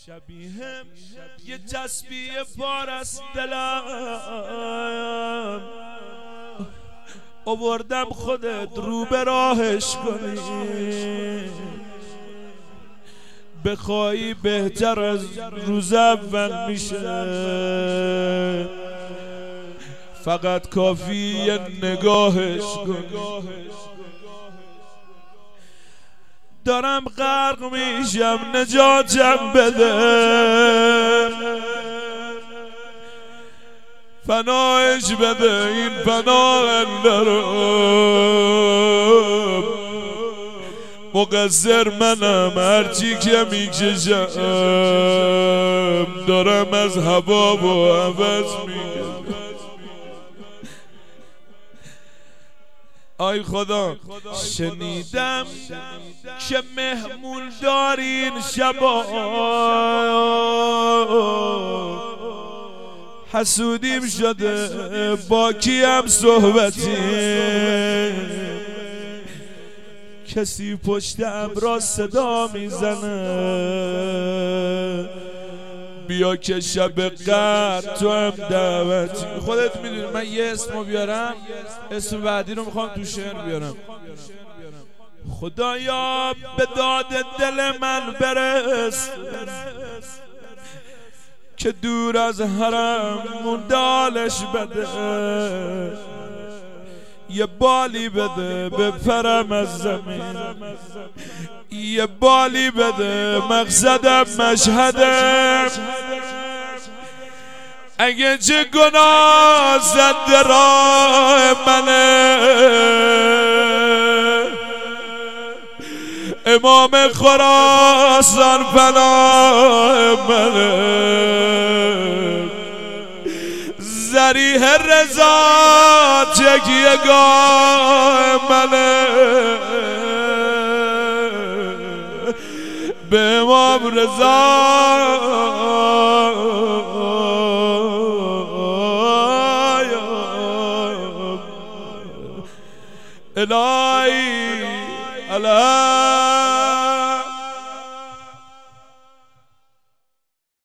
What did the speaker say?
یه تسبیح بار از دلم آوردم خودت رو به راهش کنی، بخوایی بهتر از روز اول میشه، فقط کافی نگاهش کنی. دارم غرق میشم نجاتم بده، فنایش بده این پناهنده رو، مقصر منم هرچی که میکشم، دارم از هوا و هوس میکشم. آی خدا شنیدم که مهمون دارین شبا، حسودیم شده با کیم صحبتی، کسی پشتم را صدا میزنه، بیا که شب قدر تو هم دعوتی. خودت میدونی من یه اسمو بیارم، اسم بعدی رو میخوام تو شعر بیارم. خدایا به داد دل من برس که دور از حرم موندالش بده، یه بالی بده بپرم از زمین، یه بالی بده مقصدم مشهدم، اگه چه گناه زد راه منه، امام خراسان پناه منه، ذریح رضا تکیه‌گاه منه، به امام رضا الهی الهی